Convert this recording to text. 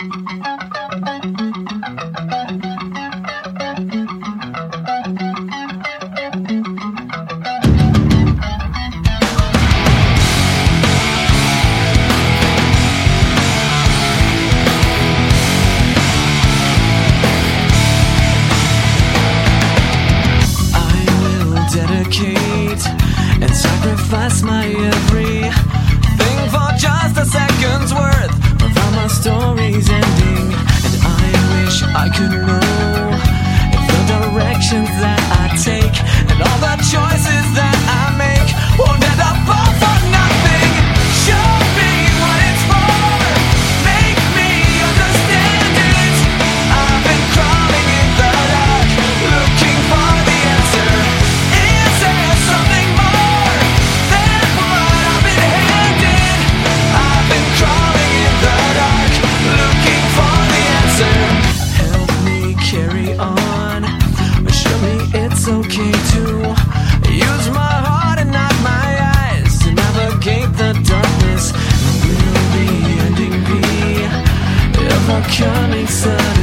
And sacrifice my everything for just a second's worth of my story's ending. And I wish I could know if the directions that I take and all the choices that I make won't end up all for nothing. Show me what it's for, make me understand it. I've been crawling in the dark, looking for the answer. Is there something more than what I've been handed? I've been crawling in the dark, looking for the answer. Help me carry on, show me it's okay to use my heart and not my eyes to navigate the darkness. Will the ending be ever coming soon?